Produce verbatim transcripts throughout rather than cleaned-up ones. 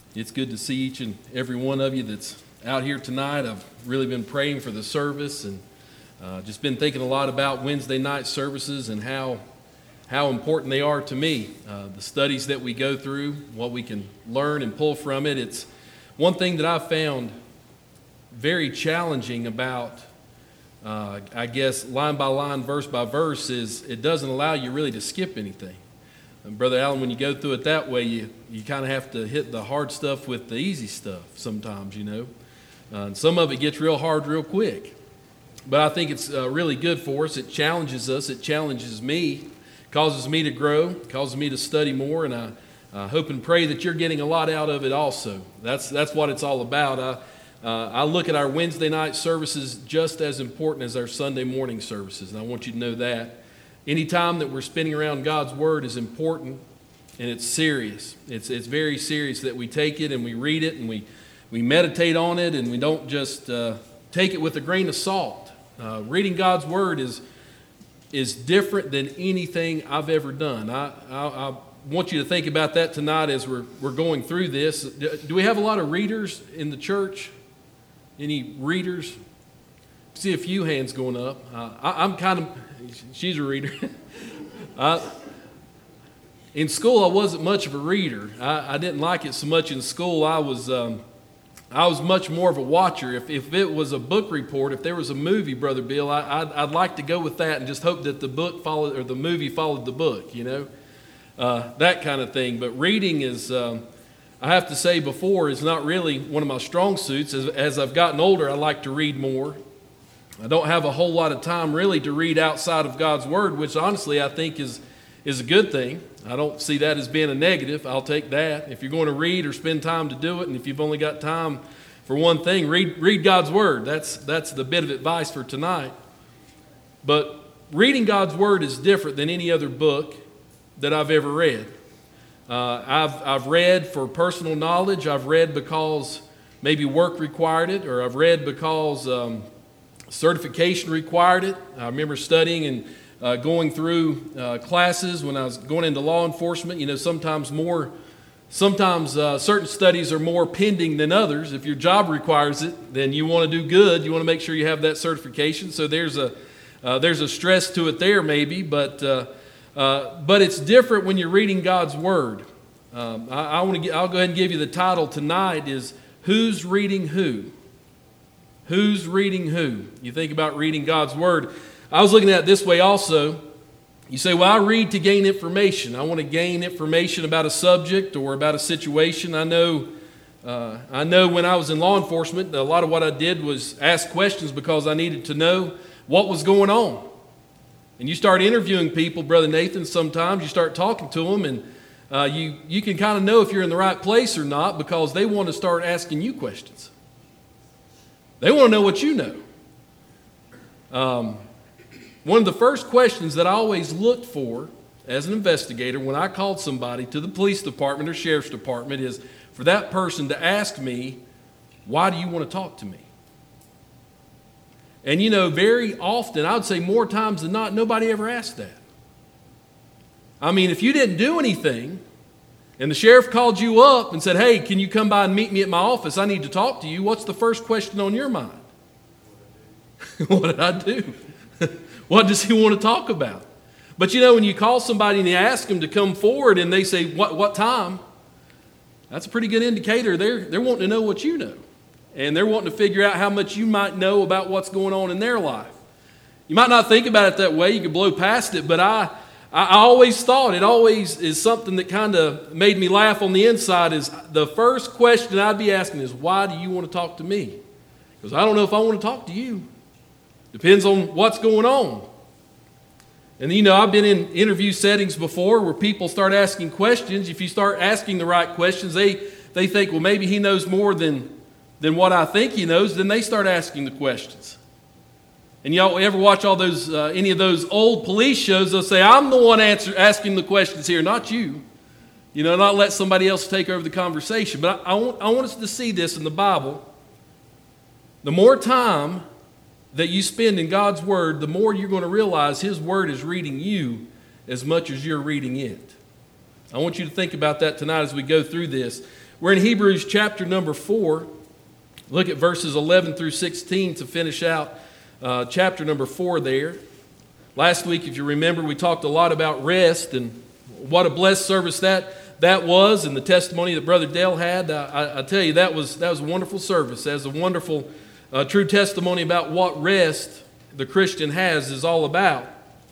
It's good to see each and every one of you that's out here tonight. I've really been praying for the service and uh, just been thinking a lot about Wednesday night services and how how important they are to me. Uh, the studies that we go through, what we can learn and pull from it. It's one thing that I've found very challenging about, uh, I guess, line by line, verse by verse, is it doesn't allow you really to skip anything. And Brother Allen, when you go through it that way, you, you kind of have to hit the hard stuff with the easy stuff sometimes, you know. Uh, and some of it gets real hard real quick. But I think it's uh, really good for us. It challenges us. It challenges me, causes me to grow, causes me to study more. And I uh, hope and pray that you're getting a lot out of it also. That's, that's what it's all about. I, uh, I look at our Wednesday night services just as important as our Sunday morning services. And I want you to know that. Any time that we're spending around God's Word is important, and it's serious. It's it's very serious that we take it and we read it and we, we meditate on it, and we don't just uh, take it with a grain of salt. Uh, reading God's Word is is different than anything I've ever done. I, I, I want you to think about that tonight as we're we're going through this. Do we have a lot of readers in the church? Any readers? See a few hands going up. Uh, I, I'm kind of, she's a reader. uh, in school, I wasn't much of a reader. I, I didn't like it so much in school. I was um, I was much more of a watcher. If if it was a book report, if there was a movie, Brother Bill, I, I'd, I'd like to go with that and just hope that the book followed or the movie followed the book. You know, uh, that kind of thing. But reading is. Um, I have to say before is not really one of my strong suits. As, as I've gotten older, I like to read more. I don't have a whole lot of time really to read outside of God's Word, which honestly I think is, is a good thing. I don't see that as being a negative. I'll take that. If you're going to read or spend time to do it, and if you've only got time for one thing, read, read God's Word. That's, that's the bit of advice for tonight. But reading God's Word is different than any other book that I've ever read. Uh, I've, I've read for personal knowledge. I've read because maybe work required it, or I've read because um, certification required it. I remember studying and uh, going through uh, classes when I was going into law enforcement. You know, sometimes more, sometimes uh, certain studies are more pending than others. If your job requires it, then you want to do good. You want to make sure you have that certification. So there's a uh, there's a stress to it there, maybe, but uh, uh, but it's different when you're reading God's Word. Um, I, I want to. I'll go ahead and give you the title tonight: is Who's Reading Who? Who's reading who? You think about reading God's Word. I was looking at it this way also. You say, well, I read to gain information. I want to gain information about a subject or about a situation. I know uh, I know when I was in law enforcement, a lot of what I did was ask questions because I needed to know what was going on. And you start interviewing people, Brother Nathan, sometimes you start talking to them, and uh, you, you can kind of know if you're in the right place or not because they want to start asking you questions. They want to know what you know. Um, one of the first questions that I always looked for as an investigator when I called somebody to the police department or sheriff's department is for that person to ask me, why do you want to talk to me? And you know, very often, I would say more times than not, nobody ever asked that. I mean, if you didn't do anything, and the sheriff called you up and said, hey, can you come by and meet me at my office? I need to talk to you. What's the first question on your mind? What did I do? What does he want to talk about? But you know, when you call somebody and you ask them to come forward and they say, what, what time? That's a pretty good indicator. They're, they're wanting to know what you know. And they're wanting to figure out how much you might know about what's going on in their life. You might not think about it that way. You could blow past it, but I... I always thought, it always is something that kind of made me laugh on the inside, is the first question I'd be asking is, why do you want to talk to me? Because I don't know if I want to talk to you. Depends on what's going on. And you know, I've been in interview settings before where people start asking questions. If you start asking the right questions, they, they think, well, maybe he knows more than, than what I think he knows. Then they start asking the questions. And y'all ever watch all those, uh, any of those old police shows? They'll say, I'm the one answer, asking the questions here, not you. You know, not let somebody else take over the conversation. But I, I, want, I want us to see this in the Bible. The more time that you spend in God's Word, the more you're going to realize His Word is reading you as much as you're reading it. I want you to think about that tonight as we go through this. We're in Hebrews chapter number four. Look at verses eleven through sixteen to finish out uh, chapter number four there. Last week, if you remember, we talked a lot about rest and what a blessed service that, that was, and the testimony that Brother Dale had. I, I tell you, that was, that was a wonderful service. That was a wonderful, uh, true testimony about what rest the Christian has is all about.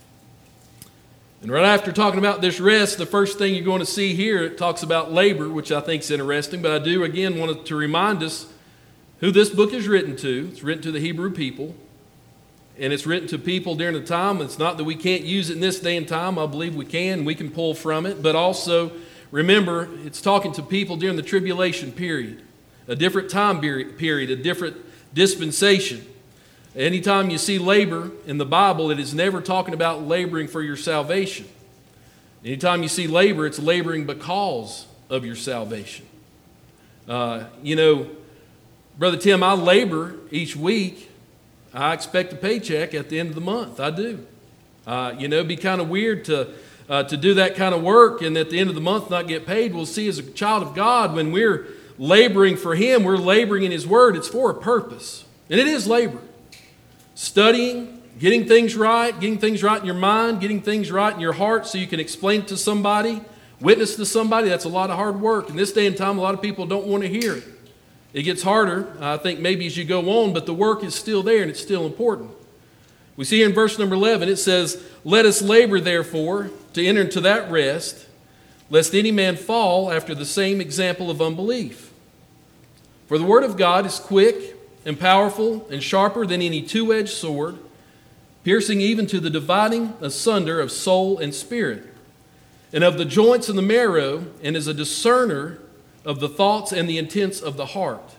And right after talking about this rest, the first thing you're going to see here, it talks about labor, which I think is interesting. But I do, again, want to remind us who this book is written to. It's written to the Hebrew people. And it's written to people during the time. It's not that we can't use it in this day and time. I believe we can. We can pull from it. But also, remember, it's talking to people during the tribulation period. A different time period, a different dispensation. Anytime you see labor in the Bible, it is never talking about laboring for your salvation. Anytime you see labor, it's laboring because of your salvation. Uh, you know, Brother Tim, I labor each week. I expect a paycheck at the end of the month. I do. Uh, you know, it'd be kind of weird to uh, to do that kind of work and at the end of the month not get paid. We'll see, as a child of God, when we're laboring for Him, we're laboring in His Word. It's for a purpose. And it is labor. Studying, getting things right, getting things right in your mind, getting things right in your heart so you can explain it to somebody, witness to somebody. That's a lot of hard work. In this day and time, a lot of people don't want to hear it. It gets harder, I think, maybe as you go on, but the work is still there and it's still important. We see here in verse number eleven, it says, "Let us labor, therefore, to enter into that rest, lest any man fall after the same example of unbelief. For the word of God is quick and powerful and sharper than any two-edged sword, piercing even to the dividing asunder of soul and spirit, and of the joints and the marrow, and is a discerner of the thoughts and the intents of the heart.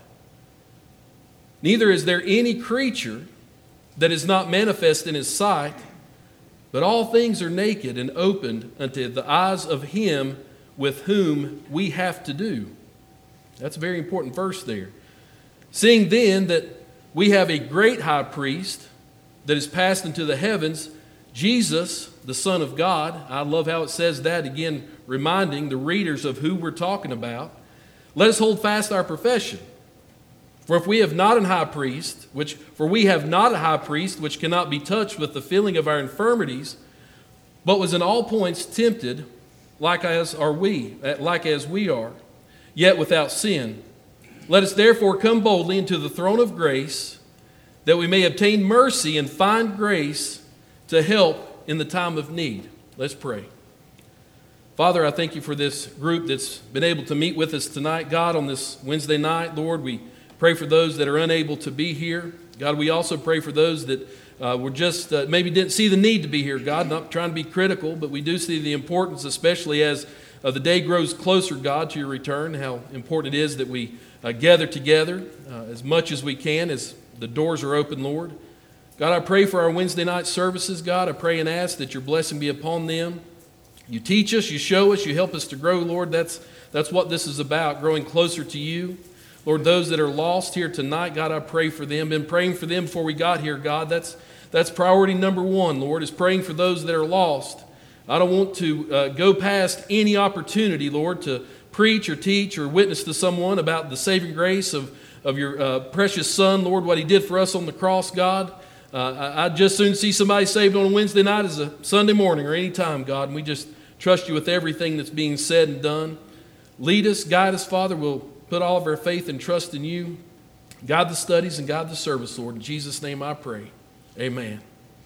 Neither is there any creature that is not manifest in His sight, but all things are naked and opened unto the eyes of Him with whom we have to do." That's a very important verse there. "Seeing then that we have a great high priest that is passed into the heavens, Jesus, the Son of God." I love how it says that, again, reminding the readers of who we're talking about. "Let us hold fast our profession. For if we have not an high priest, which for we have not a high priest which cannot be touched with the feeling of our infirmities, but was in all points tempted, like as are we, like as we are, yet without sin. Let us therefore come boldly into the throne of grace, that we may obtain mercy and find grace to help in the time of need." Let's pray. Father, I thank You for this group that's been able to meet with us tonight, God, on this Wednesday night. Lord, we pray for those that are unable to be here. God, we also pray for those that uh, were just uh, maybe didn't see the need to be here, God, not trying to be critical, but we do see the importance, especially as uh, the day grows closer, God, to Your return, how important it is that we uh, gather together uh, as much as we can as the doors are open, Lord. God, I pray for our Wednesday night services, God. I pray and ask that Your blessing be upon them. You teach us, You show us, You help us to grow, Lord. That's, that's what this is about, growing closer to You. Lord, those that are lost here tonight, God, I pray for them. Been praying for them before we got here, God. That's, that's priority number one, Lord, is praying for those that are lost. I don't want to uh, go past any opportunity, Lord, to preach or teach or witness to someone about the saving grace of, of Your uh, precious Son, Lord, what He did for us on the cross, God. Uh, I, I'd just soon see somebody saved on a Wednesday night as a Sunday morning or any time, God, and we just trust You with everything that's being said and done. Lead us, guide us, Father. We'll put all of our faith and trust in You. Guide the studies and guide the service, Lord. In Jesus' name I pray. Amen.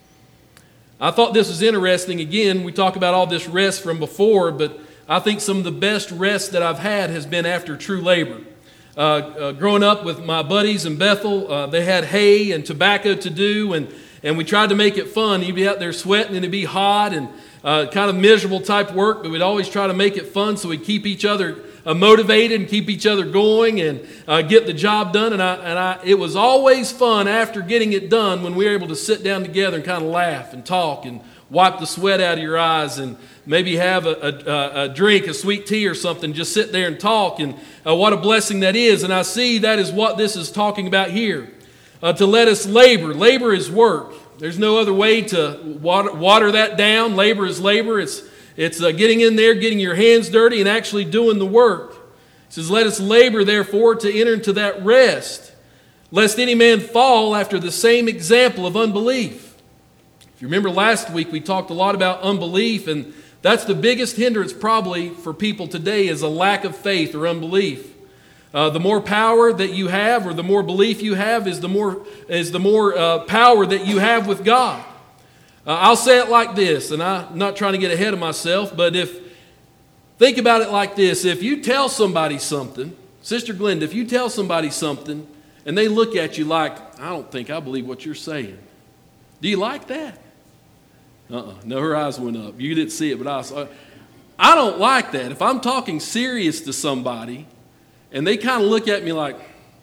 I thought this was interesting. Again, we talk about all this rest from before, but I think some of the best rest that I've had has been after true labor. Uh, uh, growing up with my buddies in Bethel, uh, they had hay and tobacco to do, and, and we tried to make it fun. You'd be out there sweating and it'd be hot and uh, kind of miserable type work, but we'd always try to make it fun so we'd keep each other uh, motivated and keep each other going and uh, get the job done. And I, and I, it was always fun after getting it done when we were able to sit down together and kind of laugh and talk and wipe the sweat out of your eyes and maybe have a, a, a drink, a sweet tea or something, just sit there and talk. And uh, what a blessing that is. And I see that is what this is talking about here. Uh, to let us labor. Labor is work. There's no other way to water, water that down. Labor is labor. It's, it's uh, getting in there, getting your hands dirty and actually doing the work. It says, let us labor, therefore, to enter into that rest, lest any man fall after the same example of unbelief. If you remember last week, we talked a lot about unbelief, and that's the biggest hindrance probably for people today is a lack of faith or unbelief. Uh, the more power that you have or the more belief you have is the more, is the more uh, power that you have with God. Uh, I'll say it like this, and I'm not trying to get ahead of myself, but if think about it like this. If you tell somebody something, Sister Glenda, if you tell somebody something and they look at you like, I don't think I believe what you're saying. Do you like that? Uh-uh. No, her eyes went up. You didn't see it, but I saw. I don't like that. If I'm talking serious to somebody and they kind of look at me like,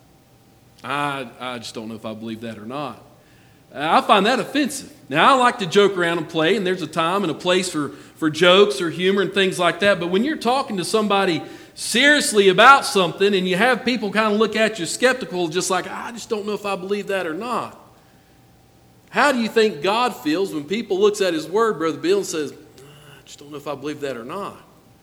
I, I just don't know if I believe that or not. I find that offensive. Now, I like to joke around and play, and there's a time and a place for, for jokes or humor and things like that. But when you're talking to somebody seriously about something and you have people kind of look at you skeptical, just like, I just don't know if I believe that or not. How do you think God feels when people looks at His Word, Brother Bill, and says, I just don't know if I believe that or not?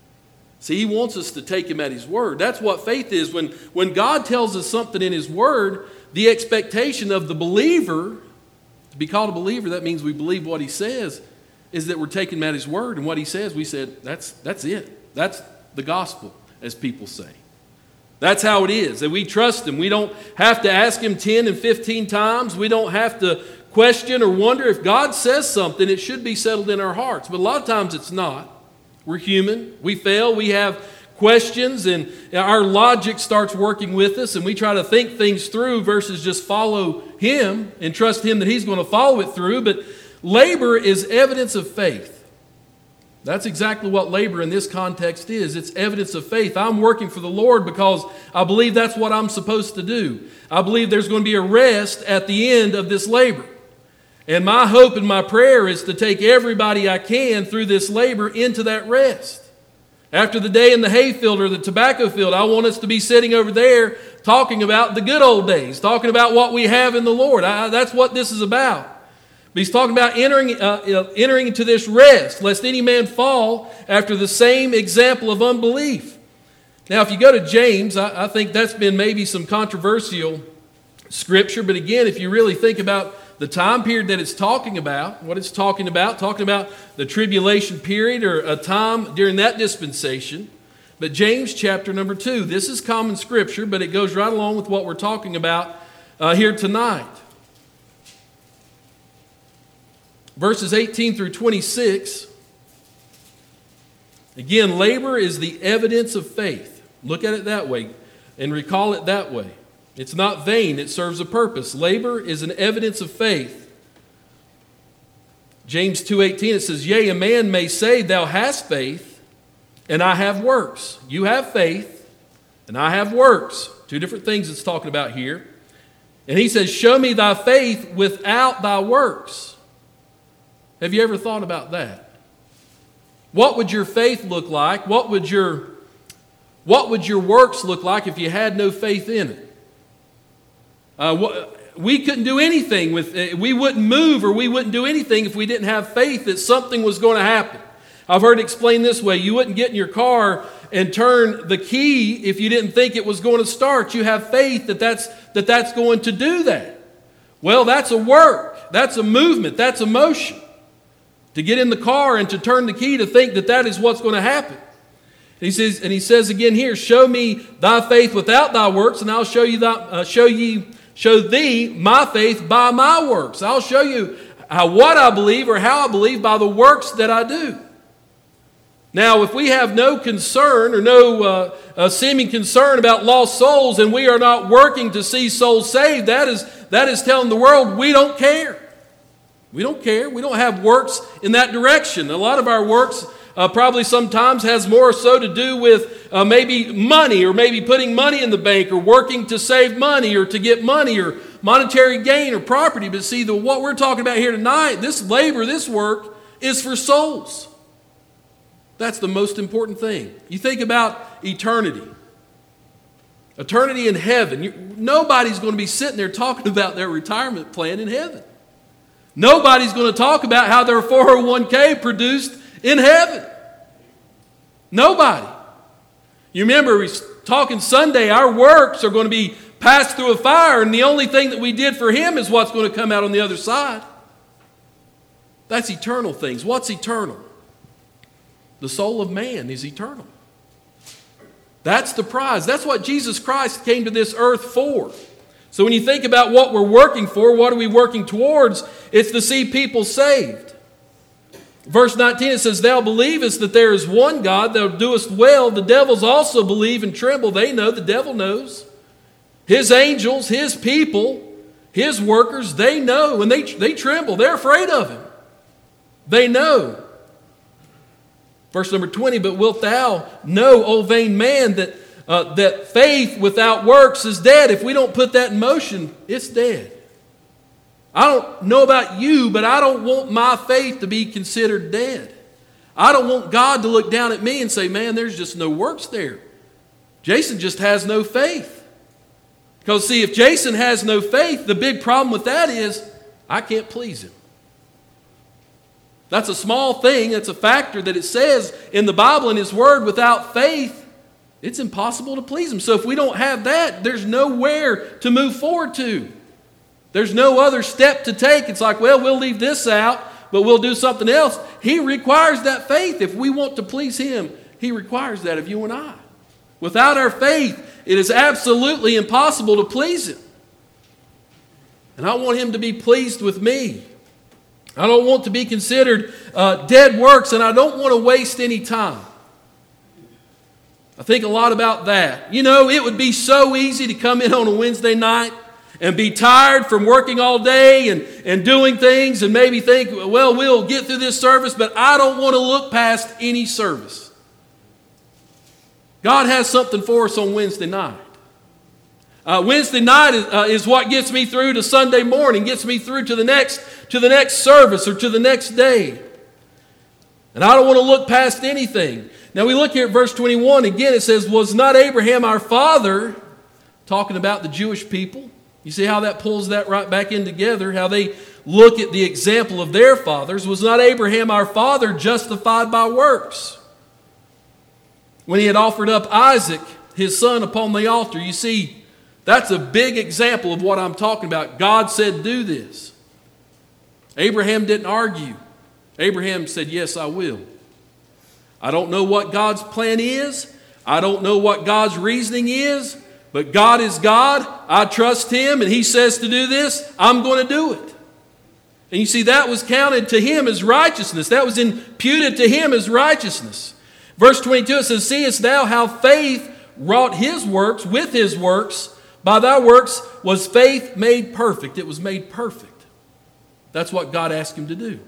See, He wants us to take Him at His Word. That's what faith is. When, when God tells us something in His Word, the expectation of the believer, to be called a believer, that means we believe what He says, is that we're taking Him at His Word. And what He says, we said, that's, that's it. That's the gospel, as people say. That's how it is. That we trust Him. We don't have to ask Him ten and fifteen times. We don't have to question or wonder. If God says something, it should be settled in our hearts. But a lot of times it's not. We're human. We fail. We have questions, and our logic starts working with us, and we try to think things through versus just follow Him and trust Him that He's going to follow it through. But labor is evidence of faith. That's exactly what labor in this context is. It's evidence of faith. I'm working for the Lord because I believe that's what I'm supposed to do. I believe there's going to be a rest at the end of this labor. And my hope and my prayer is to take everybody I can through this labor into that rest. After the day in the hayfield or the tobacco field, I want us to be sitting over there talking about the good old days, talking about what we have in the Lord. I, that's what this is about. But he's talking about entering, uh, entering into this rest, lest any man fall after the same example of unbelief. Now, if you go to James, I, I think that's been maybe some controversial scripture. But again, if you really think about the time period that it's talking about, what it's talking about, talking about the tribulation period or a time during that dispensation. But James chapter number two, this is common scripture, but it goes right along with what we're talking about uh, here tonight. Verses eighteen through twenty-six. Again, labor is the evidence of faith. Look at it that way and recall it that way. It's not vain, it serves a purpose. Labor is an evidence of faith. James two eighteen, it says, yea, a man may say, thou hast faith, and I have works. You have faith, and I have works. Two different things it's talking about here. And he says, show me thy faith without thy works. Have you ever thought about that? What would your faith look like? What would your, what would your works look like if you had no faith in it? Uh, we couldn't do anything with it. We wouldn't move or we wouldn't do anything if we didn't have faith that something was going to happen. I've heard it explained this way. You wouldn't get in your car and turn the key if you didn't think it was going to start. You have faith that that's, that that's going to do that. Well, that's a work. That's a movement. That's a motion. To get in the car and to turn the key to think that that is what's going to happen. He says, and he says again here, show me thy faith without thy works, and I'll show you thy, uh, show ye, show thee my faith by my works. I'll show you how, what I believe or how I believe by the works that I do. Now, if we have no concern or no uh, uh, seeming concern about lost souls, and we are not working to see souls saved, that is that is telling the world we don't care. We don't care. We don't have works in that direction. A lot of our works uh, probably sometimes has more so to do with uh, maybe money or maybe putting money in the bank or working to save money or to get money or monetary gain or property. But see, the, what we're talking about here tonight, this labor, this work is for souls. That's the most important thing. You think about eternity. Eternity in heaven. You, nobody's going to be sitting there talking about their retirement plan in heaven. Nobody's going to talk about how their four oh one k produced in heaven. Nobody. You remember we talking Sunday, our works are going to be passed through a fire, and the only thing that we did for Him is what's going to come out on the other side. That's eternal things. What's eternal? The soul of man is eternal. That's the prize. That's what Jesus Christ came to this earth for. So when you think about what we're working for, what are we working towards? It's to see people saved. Verse nineteen, it says, Thou believest that there is one God, thou doest well. The devils also believe and tremble. They know, the devil knows. His angels, his people, his workers, they know, and they, they tremble. They're afraid of him. They know. Verse number twenty, But wilt thou know, O vain man, that, uh, that faith without works is dead? If we don't put that in motion, it's dead. I don't know about you, but I don't want my faith to be considered dead. I don't want God to look down at me and say, man, there's just no works there. Jason just has no faith. Because see, if Jason has no faith, the big problem with that is I can't please him. That's a small thing. That's a factor that it says in the Bible and His Word. Without faith, it's impossible to please Him. So if we don't have that, there's nowhere to move forward to. There's no other step to take. It's like, well, we'll leave this out, but we'll do something else. He requires that faith. If we want to please Him, He requires that of you and I. Without our faith, it is absolutely impossible to please Him. And I want Him to be pleased with me. I don't want to be considered uh, dead works, and I don't want to waste any time. I think a lot about that. You know, it would be so easy to come in on a Wednesday night and be tired from working all day and, and doing things and maybe think, well, we'll get through this service, but I don't want to look past any service. God has something for us on Wednesday night. Uh, Wednesday night is, uh, is what gets me through to Sunday morning, gets me through to the next to the next service or to the next day. And I don't want to look past anything. Now we look here at verse twenty-one. Again, it says, Was not Abraham our father, talking about the Jewish people? You see how that pulls that right back in together, how they look at the example of their fathers. Was not Abraham our father justified by works? When he had offered up Isaac, his son, upon the altar. You see, that's a big example of what I'm talking about. God said, do this. Abraham didn't argue. Abraham said, yes, I will. I don't know what God's plan is. I don't know what God's reasoning is. But God is God. I trust Him, and He says to do this. I'm going to do it. And you see, that was counted to him as righteousness. That was imputed to him as righteousness. Verse twenty-two, it says, Seest thou how faith wrought his works with his works? By thy works was faith made perfect. It was made perfect. That's what God asked him to do.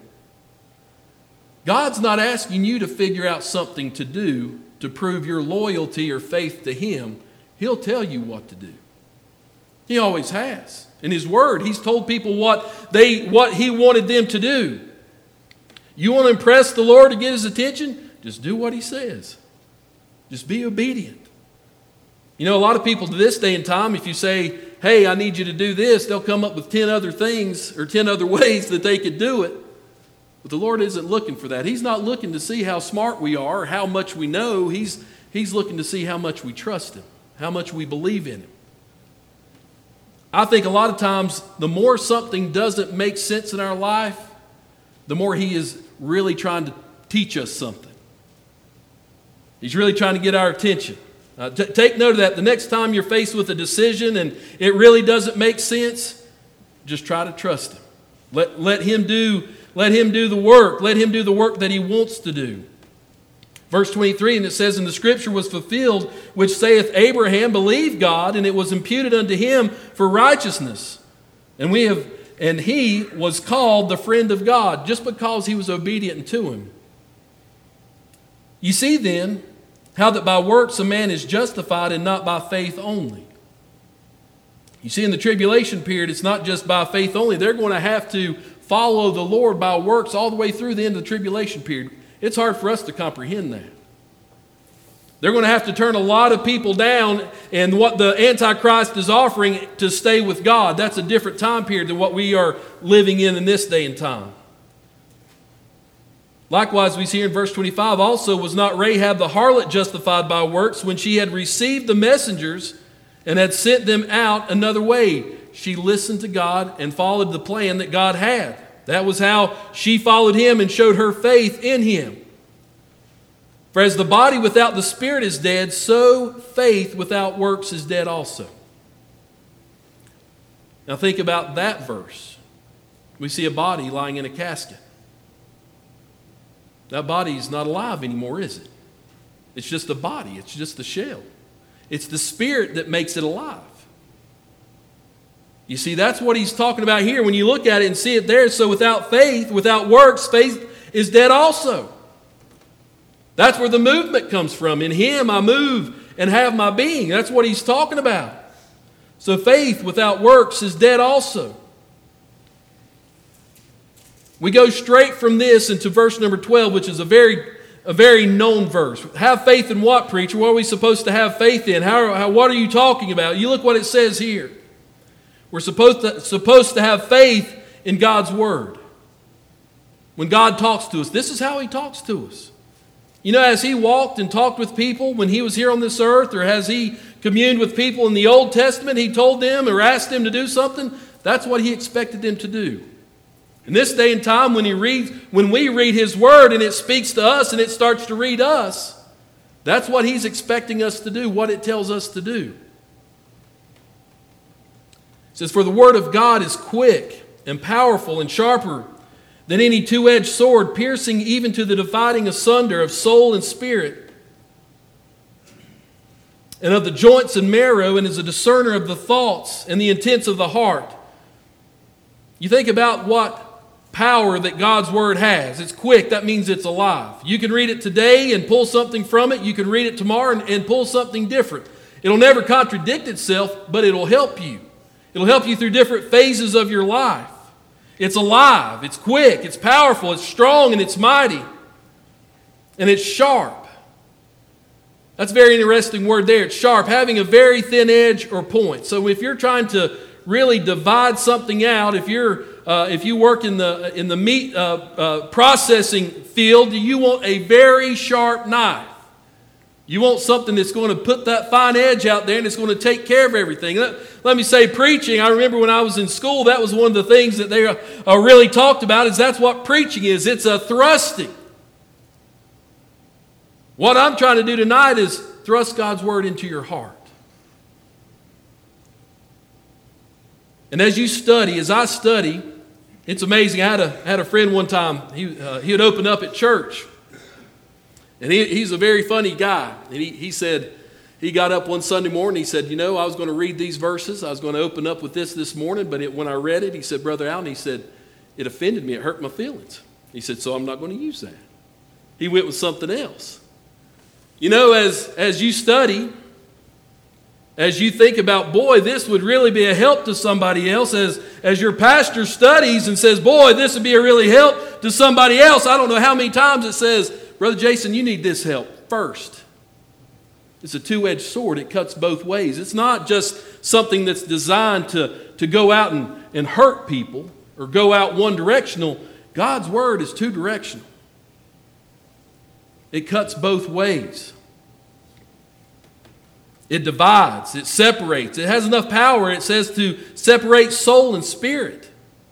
God's not asking you to figure out something to do to prove your loyalty or faith to Him. He'll tell you what to do. He always has. In His Word, He's told people what they what He wanted them to do. You want to impress the Lord to get His attention? Just do what He says. Just be obedient. You know, a lot of people to this day and time, if you say, hey, I need you to do this, they'll come up with ten other things or ten other ways that they could do it. But the Lord isn't looking for that. He's not looking to see how smart we are or how much we know. He's, he's looking to see how much we trust Him, how much we believe in Him. I think a lot of times the more something doesn't make sense in our life, the more He is really trying to teach us something. He's really trying to get our attention. Uh, t- take note of that. The next time you're faced with a decision and it really doesn't make sense, just try to trust Him. Let, let Him do, let Him do the work. Let Him do the work that He wants to do. Verse twenty-three, and it says, And the scripture was fulfilled, which saith, Abraham believed God, and it was imputed unto him for righteousness. And we have, and he was called the friend of God, just because he was obedient to Him. You see then, how that by works a man is justified and not by faith only. You see, in the tribulation period, it's not just by faith only. They're going to have to follow the Lord by works all the way through the end of the tribulation period. It's hard for us to comprehend that. They're going to have to turn a lot of people down and what the Antichrist is offering to stay with God. That's a different time period than what we are living in in this day and time. Likewise, we see here in verse twenty-five, also was not Rahab the harlot justified by works when she had received the messengers and had sent them out another way? She listened to God and followed the plan that God had. That was how she followed him and showed her faith in him. For as the body without the spirit is dead, so faith without works is dead also. Now think about that verse. We see a body lying in a casket. That body is not alive anymore, is it? It's just a body. It's just a shell. It's the spirit that makes it alive. You see, that's what he's talking about here. When you look at it and see it there, so without faith, without works, faith is dead also. That's where the movement comes from. In him I move and have my being. That's what he's talking about. So faith without works is dead also. We go straight from this into verse number twelve, which is a very, a very known verse. Have faith in what, preacher? What are we supposed to have faith in? How, how, what are you talking about? You look what it says here. We're supposed to, supposed to have faith in God's Word. When God talks to us, this is how He talks to us. You know, as He walked and talked with people when He was here on this earth, or as He communed with people in the Old Testament, He told them or asked them to do something, that's what He expected them to do. In this day and time, when, he reads, when we read His Word and it speaks to us and it starts to read us, that's what He's expecting us to do, what it tells us to do. It says, for the Word of God is quick and powerful and sharper than any two-edged sword, piercing even to the dividing asunder of soul and spirit, and of the joints and marrow, and is a discerner of the thoughts and the intents of the heart. You think about what power that God's Word has. It's quick. That means it's alive. You can read it today and pull something from it. You can read it tomorrow and, and pull something different. It'll never contradict itself, but it'll help you. It'll help you through different phases of your life. It's alive. It's quick. It's powerful. It's strong and it's mighty. And it's sharp. That's a very interesting word there. It's sharp, having a very thin edge or point. So if you're trying to really divide something out, if you're uh, if you work in the in the meat uh, uh, processing field, you want a very sharp knife. You want something that's going to put that fine edge out there and it's going to take care of everything. Let, let me say preaching. I remember when I was in school, that was one of the things that they uh, really talked about, is that's what preaching is. It's a thrusting. What I'm trying to do tonight is thrust God's Word into your heart. And as you study, as I study, it's amazing. I had a, had a friend one time, he, uh, he would open up at church. And he, he's a very funny guy. And he, he said, he got up one Sunday morning, he said, you know, I was going to read these verses. I was going to open up with this this morning, but it, when I read it, he said, Brother Allen, he said, it offended me. It hurt my feelings. He said, so I'm not going to use that. He went with something else. You know, as, as you study, as you think about, boy, this would really be a help to somebody else, as, as your pastor studies and says, boy, this would be a really help to somebody else. I don't know how many times it says, Brother Jason, you need this help first. It's a two-edged sword. It cuts both ways. It's not just something that's designed to, to go out and, and hurt people or go out one directional. God's Word is two-directional. It cuts both ways. It divides. It separates. It has enough power, it says, to separate soul and spirit.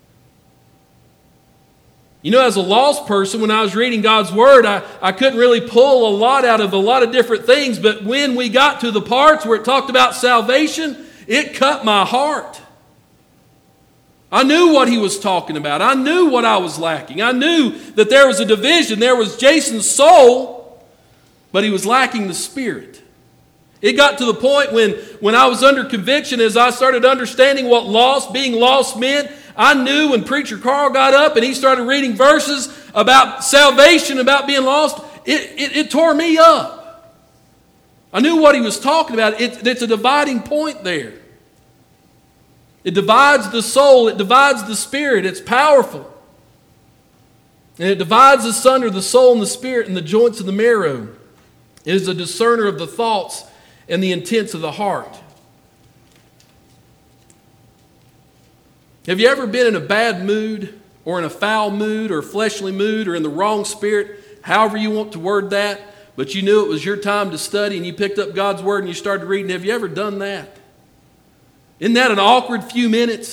You know, as a lost person, when I was reading God's Word, I, I couldn't really pull a lot out of a lot of different things. But when we got to the parts where it talked about salvation, it cut my heart. I knew what he was talking about. I knew what I was lacking. I knew that there was a division. There was Jason's soul, but he was lacking the spirit. It got to the point when, when I was under conviction, as I started understanding what lost, being lost meant, I knew when Preacher Carl got up and he started reading verses about salvation, about being lost, it, it, it tore me up. I knew what he was talking about. It, it's a dividing point there. It divides the soul. It divides the spirit. It's powerful. And it divides asunder the soul and the spirit and the joints and the marrow. It is a discerner of the thoughts and the intents of the heart. Have you ever been in a bad mood or in a foul mood or fleshly mood or in the wrong spirit, however you want to word that, but you knew it was your time to study and you picked up God's Word and you started reading. Have you ever done that? Isn't that an awkward few minutes?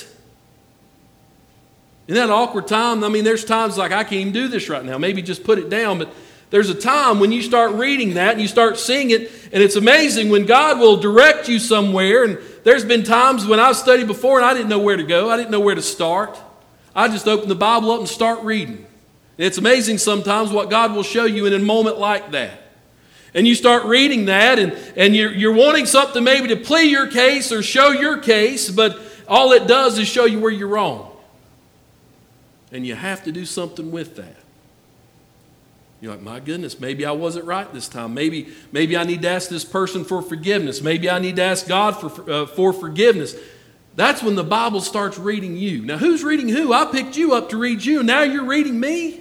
Isn't that an awkward time? I mean, there's times like, I can't even do this right now. Maybe just put it down. But there's a time when you start reading that and you start seeing it, and it's amazing when God will direct you somewhere. And there's been times when I've studied before and I didn't know where to go. I didn't know where to start. I just open the Bible up and start reading. And it's amazing sometimes what God will show you in a moment like that. And you start reading that, and, and you're, you're wanting something maybe to plead your case or show your case, but all it does is show you where you're wrong. And you have to do something with that. You're like, my goodness, maybe I wasn't right this time. Maybe, maybe I need to ask this person for forgiveness. Maybe I need to ask God for, uh, for forgiveness. That's when the Bible starts reading you. Now, who's reading who? I picked you up to read you. Now you're reading me?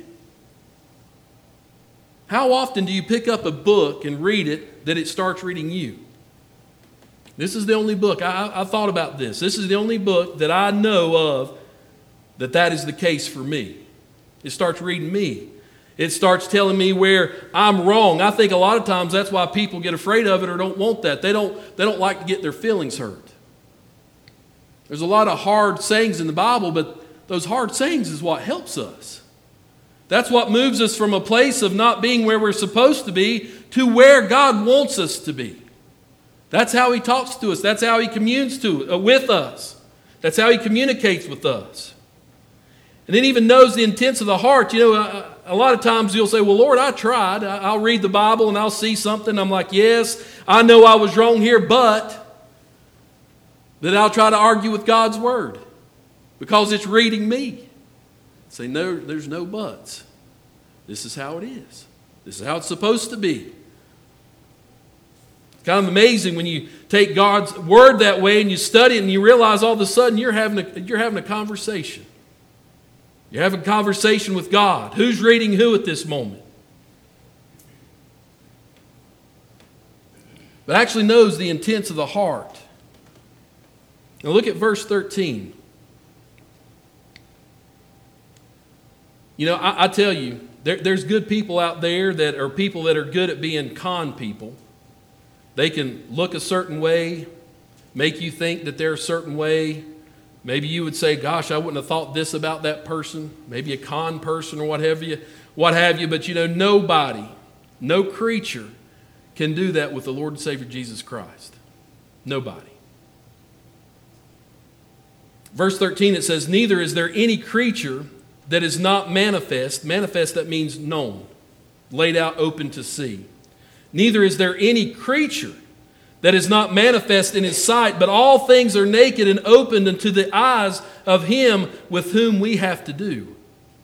How often do you pick up a book and read it that it starts reading you? This is the only book. I, I thought about this. This is the only book that I know of that that is the case for me. It starts reading me. It starts telling me where I'm wrong. I think a lot of times that's why people get afraid of it or don't want that. They don't, they don't like to get their feelings hurt. There's a lot of hard sayings in the Bible, but those hard sayings is what helps us. That's what moves us from a place of not being where we're supposed to be to where God wants us to be. That's how He talks to us. That's how He communes to uh, with us. That's how He communicates with us. And then even knows the intents of the heart. You know, a, a lot of times you'll say, well, Lord, I tried. I, I'll read the Bible and I'll see something. I'm like, yes, I know I was wrong here, but then I'll try to argue with God's Word because it's reading me. Say, no, there's no buts. This is how it is. This is how it's supposed to be. It's kind of amazing when you take God's Word that way and you study it and you realize all of a sudden you're having a, you're having a conversation. You're having a conversation with God. Who's reading who at this moment? But actually knows the intents of the heart. Now look at verse thirteen. You know, I, I tell you, there, there's good people out there that are people that are good at being con people. They can look a certain way, make you think that they're a certain way. Maybe you would say, gosh, I wouldn't have thought this about that person. Maybe a con person or what have you. What have you. But you know, nobody, no creature can do that with the Lord and Savior Jesus Christ. Nobody. Verse thirteen, it says, neither is there any creature that is not manifest. Manifest, that means known, laid out, open to see. Neither is there any creature that is not manifest in His sight, but all things are naked and opened unto the eyes of Him with whom we have to do.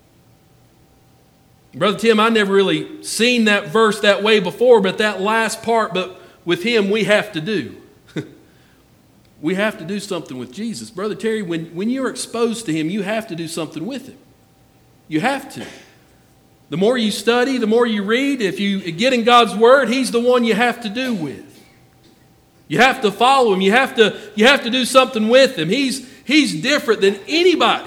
Brother Tim, I never really seen that verse that way before, but that last part, but with Him we have to do. We have to do something with Jesus. Brother Terry, when, when you're exposed to Him, you have to do something with Him. You have to. The more you study, the more you read, if you get in God's Word, He's the one you have to do with. You have to follow Him. You have to, you have to do something with Him. He's, he's different than anybody.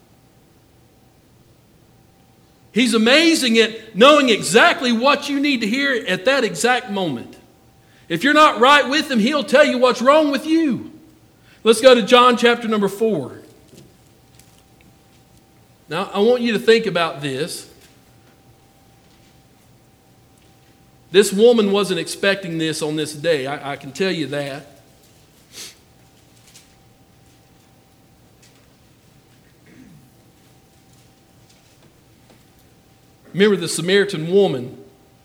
He's amazing at knowing exactly what you need to hear at that exact moment. If you're not right with Him, He'll tell you what's wrong with you. Let's go to John chapter number four. Now, I want you to think about this. This woman wasn't expecting this on this day. I, I can tell you that. Remember the Samaritan woman.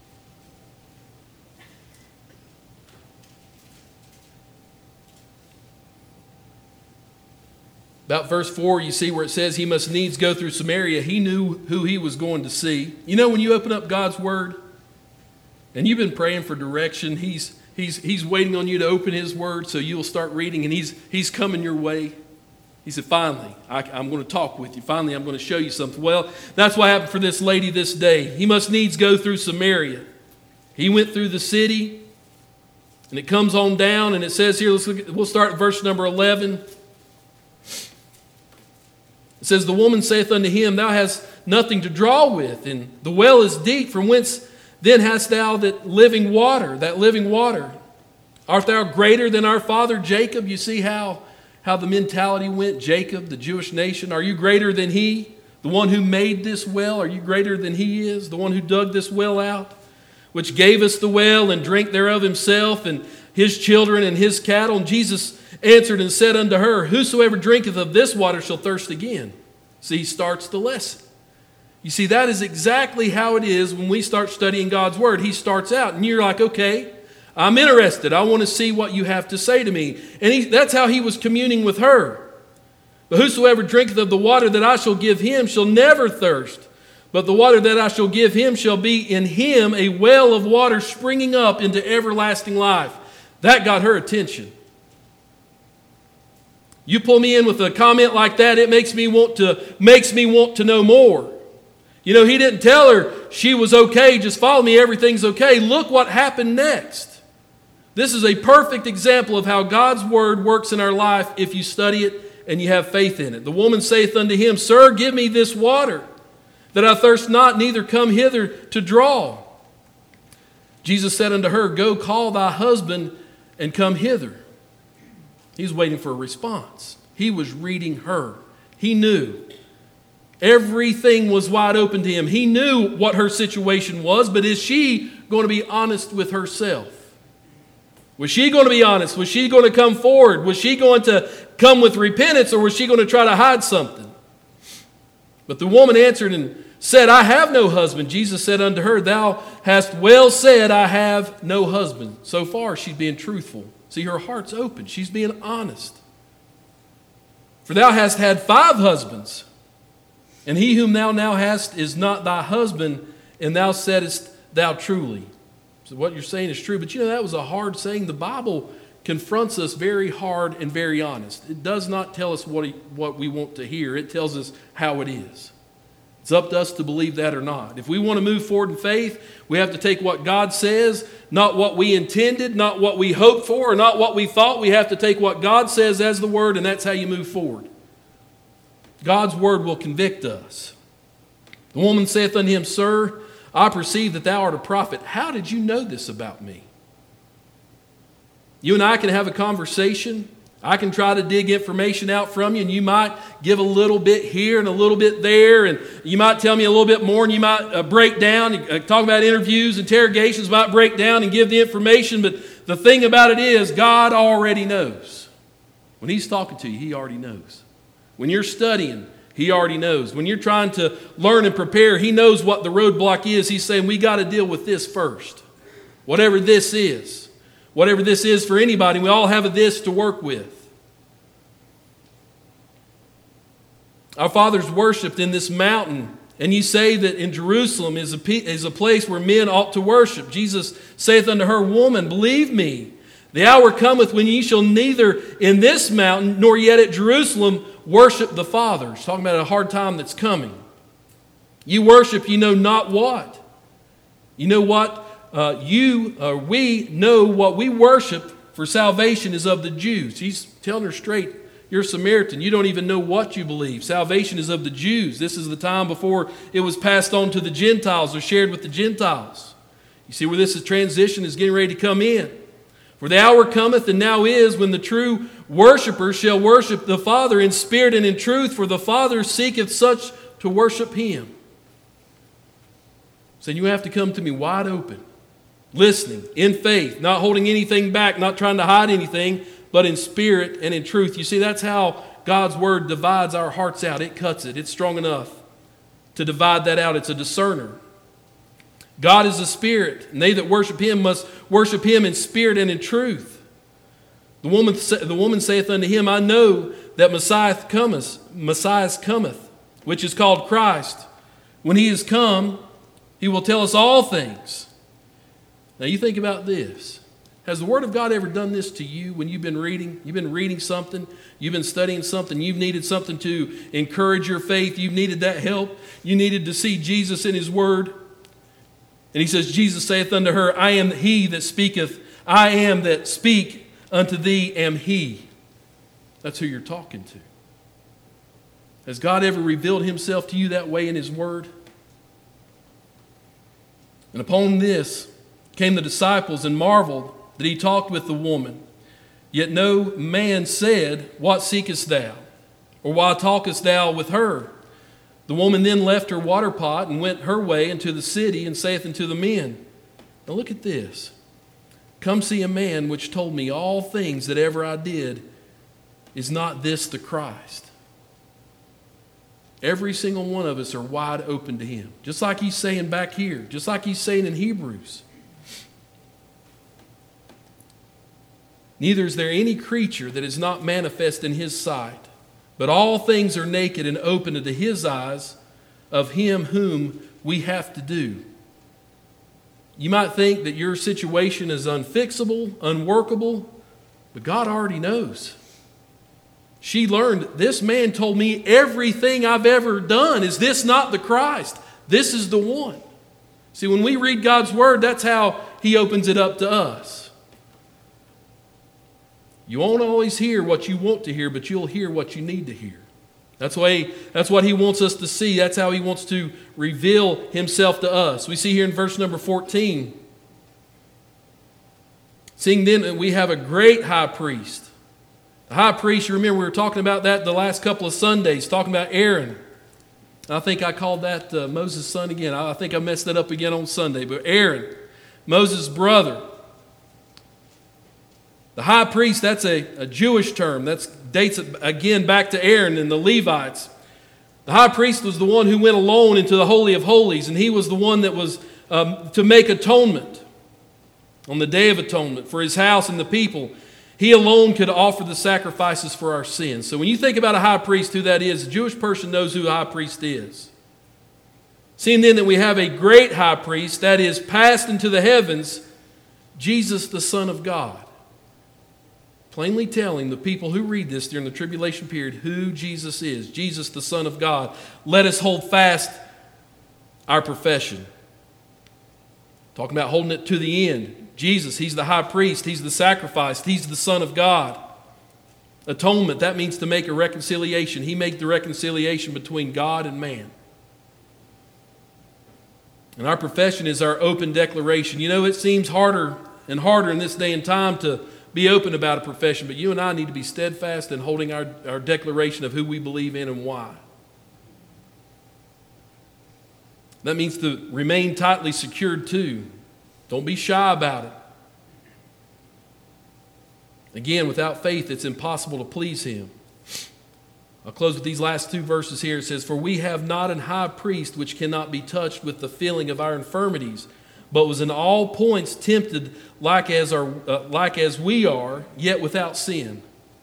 About verse four, you see where it says he must needs go through Samaria. He knew who he was going to see. You know, when you open up God's Word and you've been praying for direction, he's, he's, he's waiting on you to open His Word so you'll start reading, and he's, he's coming your way. He said, finally, I, I'm going to talk with you. Finally, I'm going to show you something. Well, that's what happened for this lady this day. He must needs go through Samaria. He went through the city, and it comes on down, and it says here, let's look at, we'll start at verse number eleven. It It says, the woman saith unto him, thou hast nothing to draw with, and the well is deep. From whence then hast thou that living water, that living water? Art thou greater than our father Jacob? You see how, how the mentality went. Jacob, the Jewish nation. Are you greater than he? The one who made this well, are you greater than he is? The one who dug this well out? Which gave us the well and drank thereof himself and his children and his cattle. And Jesus answered and said unto her, whosoever drinketh of this water shall thirst again. See, he starts the lesson. You see, that is exactly how it is when we start studying God's Word. He starts out and you're like, okay, I'm interested. I want to see what you have to say to me. And he, that's how he was communing with her. But whosoever drinketh of the water that I shall give him shall never thirst. But the water that I shall give him shall be in him a well of water springing up into everlasting life. That got her attention. You pull me in with a comment like that, it makes me want to makes me want to know more. You know, he didn't tell her she was okay, just follow me, everything's okay. Look what happened next. This is a perfect example of how God's Word works in our life if you study it and you have faith in it. The woman saith unto him, Sir, give me this water, that I thirst not, neither come hither to draw. Jesus said unto her, Go call thy husband and come hither. He was waiting for a response. He was reading her. He knew. Everything was wide open to him. He knew what her situation was, but is she going to be honest with herself? Was she going to be honest? Was she going to come forward? Was she going to come with repentance, or was she going to try to hide something? But the woman answered and said, I have no husband. Jesus said unto her, Thou hast well said, I have no husband. So far, she's being truthful. See, her heart's open. She's being honest. For thou hast had five husbands, and he whom thou now hast is not thy husband, and thou saidest thou truly. So what you're saying is true. But you know, that was a hard saying. The Bible confronts us very hard and very honest. It does not tell us what, he, what we want to hear. It tells us how it is. It's up to us to believe that or not. If we want to move forward in faith, we have to take what God says, not what we intended, not what we hoped for, or not what we thought. We have to take what God says as the Word, and that's how you move forward. God's Word will convict us. The woman saith unto him, Sir, I perceive that thou art a prophet. How did you know this about me? You and I can have a conversation. I can try to dig information out from you, and you might give a little bit here and a little bit there, and you might tell me a little bit more, and you might uh, break down, uh, talk about interviews, interrogations, might break down and give the information, but the thing about it is, God already knows. When He's talking to you, He already knows. When you're studying, He already knows. When you're trying to learn and prepare, He knows what the roadblock is. He's saying, we got to deal with this first. Whatever this is. Whatever this is for anybody, we all have a this to work with. Our fathers worshipped in this mountain, and ye say that in Jerusalem is a, is a place where men ought to worship. Jesus saith unto her, Woman, believe me, the hour cometh when ye shall neither in this mountain nor yet at Jerusalem worship the Father. He's talking about a hard time that's coming. You worship, you know not what. You know what? Uh, you, uh, we know what we worship for salvation is of the Jews. He's telling her straight, you're a Samaritan. You don't even know what you believe. Salvation is of the Jews. This is the time before it was passed on to the Gentiles or shared with the Gentiles. You see where this is transition is getting ready to come in. For the hour cometh and now is when the true worshipers shall worship the Father in spirit and in truth, for the Father seeketh such to worship Him. So you have to come to me wide open. Listening, in faith, not holding anything back, not trying to hide anything, but in spirit and in truth. You see, that's how God's Word divides our hearts out. It cuts it. It's strong enough to divide that out. It's a discerner. God is a spirit, and they that worship Him must worship Him in spirit and in truth. The woman, the woman saith unto him, I know that Messiah cometh, Messiah cometh, which is called Christ. When He is come, He will tell us all things. Now you think about this. Has the Word of God ever done this to you when you've been reading? You've been reading something. You've been studying something. You've needed something to encourage your faith. You've needed that help. You needed to see Jesus in His Word. And He says, Jesus saith unto her, I am He that speaketh. I am that speak unto thee am He. That's who you're talking to. Has God ever revealed himself to you that way in his word? And upon this came the disciples and marveled that he talked with the woman. Yet no man said, What seekest thou? Or why talkest thou with her? The woman then left her water pot and went her way into the city and saith unto the men, Now look at this. Come see a man which told me all things that ever I did. Is not this the Christ? Every single one of us are wide open to him. Just like he's saying back here. Just like he's saying in Hebrews. Neither is there any creature that is not manifest in his sight. But all things are naked and open unto his eyes of him whom we have to do. You might think that your situation is unfixable, unworkable, but God already knows. She learned, this man told me everything I've ever done. Is this not the Christ? This is the one. See, when we read God's word, that's how he opens it up to us. You won't always hear what you want to hear, but you'll hear what you need to hear. That's why, that's what he wants us to see. That's how he wants to reveal himself to us. We see here in verse number fourteen. Seeing then that we have a great high priest. The high priest, you remember we were talking about that the last couple of Sundays, talking about Aaron. I think I called that uh, Moses' son again. I think I messed that up again on Sunday. But Aaron, Moses' brother. The high priest, that's a, a Jewish term. That dates it again back to Aaron and the Levites. The high priest was the one who went alone into the Holy of Holies, and he was the one that was um, to make atonement on the Day of Atonement for his house and the people. He alone could offer the sacrifices for our sins. So when you think about a high priest, who that is, a Jewish person knows who a high priest is. Seeing then that we have a great high priest, that is passed into the heavens, Jesus the Son of God. Plainly telling the people who read this during the tribulation period who Jesus is. Jesus the Son of God. Let us hold fast our profession. Talking about holding it to the end. Jesus, he's the high priest. He's the sacrifice. He's the Son of God. Atonement, that means to make a reconciliation. He made the reconciliation between God and man. And our profession is our open declaration. You know, it seems harder and harder in this day and time to be open about a profession, but you and I need to be steadfast in holding our, our declaration of who we believe in and why. That means to remain tightly secured too. Don't be shy about it. Again, without faith, it's impossible to please him. I'll close with these last two verses here. It says, For we have not an high priest which cannot be touched with the feeling of our infirmities, but was in all points tempted like as, our, uh, like as we are, yet without sin.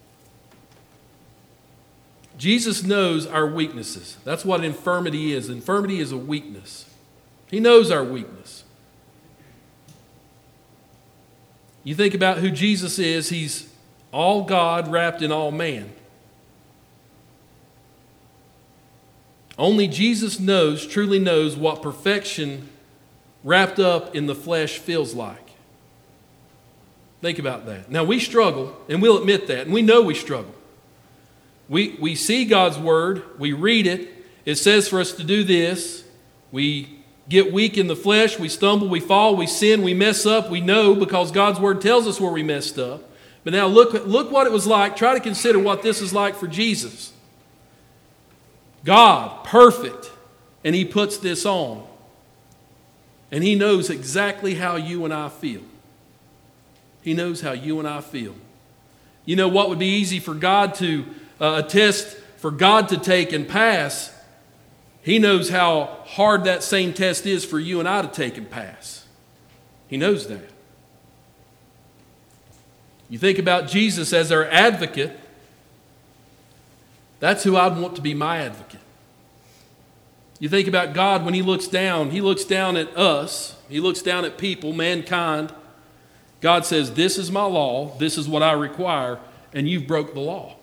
Jesus knows our weaknesses. That's what infirmity is. Infirmity is a weakness. He knows our weakness. You think about who Jesus is. He's all God wrapped in all man. Only Jesus knows, truly knows what perfection wrapped up in the flesh feels like. Think about that. Now we struggle, and we'll admit that, and we know we struggle. We, we see God's word, we read it, it says for us to do this, we get weak in the flesh, we stumble, we fall, we sin, we mess up, we know because God's word tells us where we messed up. But now look, look what it was like. Try to consider what this is like for Jesus. God, perfect, and he puts this on. And he knows exactly how you and I feel. He knows how you and I feel. You know what would be easy for God to, uh, a test for God to take and pass? He knows how hard that same test is for you and I to take and pass. He knows that. You think about Jesus as our advocate. That's who I'd want to be my advocate. You think about God when he looks down. He looks down at us. He looks down at people, mankind. God says, this is my law. This is what I require. And you've broke the law.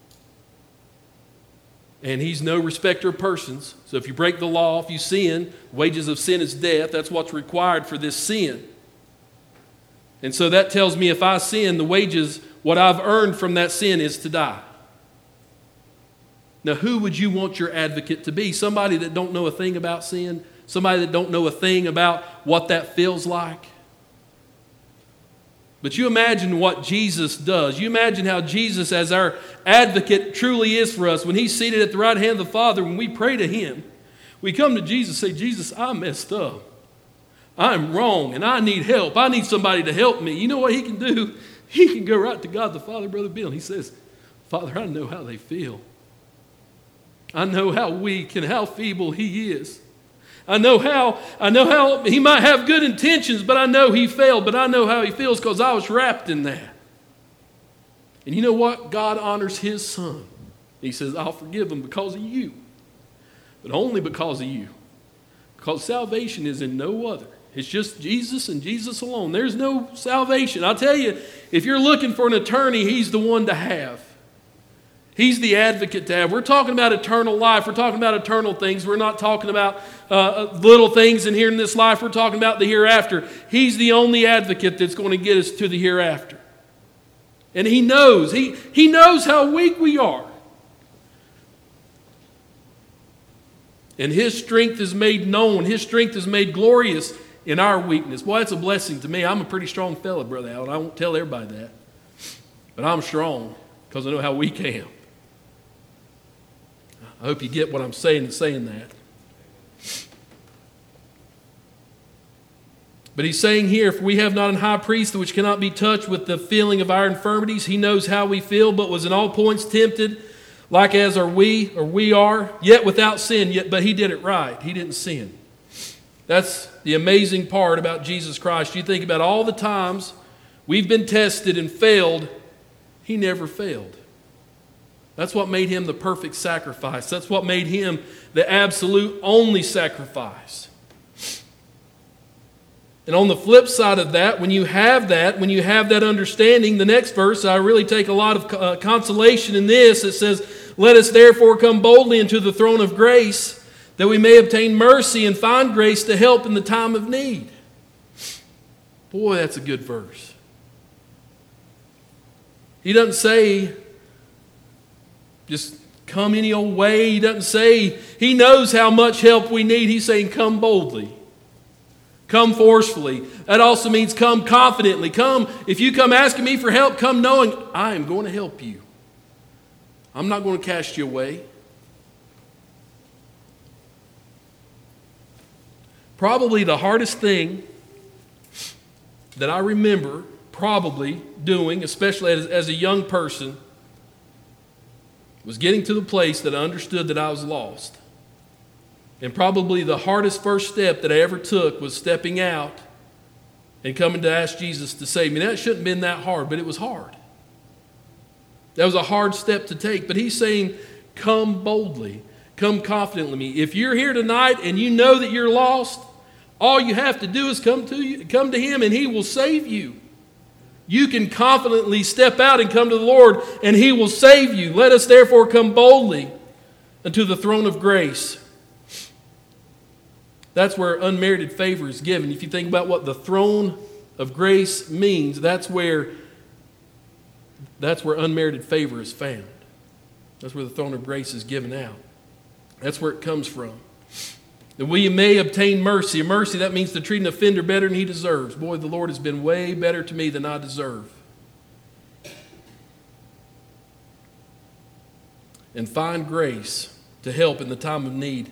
And he's no respecter of persons. So if you break the law, if you sin, wages of sin is death. That's what's required for this sin. And so that tells me if I sin, the wages, what I've earned from that sin is to die. Now, who would you want your advocate to be? Somebody that don't know a thing about sin? Somebody that don't know a thing about what that feels like? But you imagine what Jesus does. You imagine how Jesus, as our advocate, truly is for us. When he's seated at the right hand of the Father, when we pray to him, we come to Jesus and say, Jesus, I messed up. I'm wrong and I need help. I need somebody to help me. You know what he can do? He can go right to God the Father, Brother Bill. And he says, Father, I know how they feel. I know how weak and how feeble he is. I know how, I know how he might have good intentions, but I know he failed. But I know how he feels because I was wrapped in that. And you know what? God honors his son. He says, I'll forgive him because of you. But only because of you. Because salvation is in no other. It's just Jesus and Jesus alone. There's no salvation. I'll tell you, if you're looking for an attorney, he's the one to have. He's the advocate to have. We're talking about eternal life. We're talking about eternal things. We're not talking about uh, little things in here in this life. We're talking about the hereafter. He's the only advocate that's going to get us to the hereafter. And he knows. He, he knows how weak we are. And his strength is made known. His strength is made glorious in our weakness. Boy, that's a blessing to me. I'm a pretty strong fella, Brother Allen. I won't tell everybody that. But I'm strong because I know how weak I am. I hope you get what I'm saying in saying that. But he's saying here, if we have not an high priest which cannot be touched with the feeling of our infirmities, he knows how we feel, but was in all points tempted, like as are we, or we are, yet without sin, yet but he did it right. He didn't sin. That's the amazing part about Jesus Christ. You think about all the times we've been tested and failed, he never failed. That's what made him the perfect sacrifice. That's what made him the absolute only sacrifice. And on the flip side of that, when you have that, when you have that understanding, the next verse, I really take a lot of uh, consolation in this. It says, let us therefore come boldly into the throne of grace, that we may obtain mercy and find grace to help in the time of need. Boy, that's a good verse. He doesn't say, just come any old way. He doesn't say, he knows how much help we need. He's saying, come boldly. Come forcefully. That also means come confidently. Come, if you come asking me for help, come knowing I am going to help you. I'm not going to cast you away. Probably the hardest thing that I remember probably doing, especially as, as a young person, was getting to the place that I understood that I was lost. And probably the hardest first step that I ever took was stepping out and coming to ask Jesus to save me. Now, it shouldn't have been that hard, but it was hard. That was a hard step to take. But he's saying, come boldly, come confidently. If you're here tonight and you know that you're lost, all you have to do is come to you, come to him and he will save you. You can confidently step out and come to the Lord and he will save you. Let us therefore come boldly unto the throne of grace. That's where unmerited favor is given. If you think about what the throne of grace means, that's where, that's where unmerited favor is found. That's where the throne of grace is given out. That's where it comes from. That we may obtain mercy. Mercy, that means to treat an offender better than he deserves. Boy, the Lord has been way better to me than I deserve. And find grace to help in the time of need.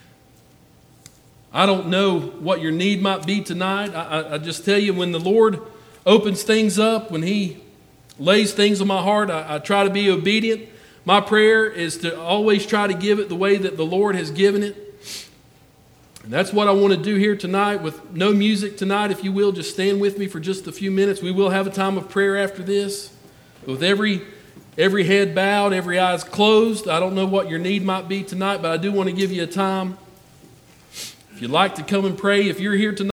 I don't know what your need might be tonight. I, I, I just tell you, when the Lord opens things up, when he lays things on my heart, I, I try to be obedient. My prayer is to always try to give it the way that the Lord has given it. And that's what I want to do here tonight with no music tonight. If you will, just stand with me for just a few minutes. We will have a time of prayer after this. With every, every head bowed, every eyes closed. I don't know what your need might be tonight, but I do want to give you a time. If you'd like to come and pray, if you're here tonight,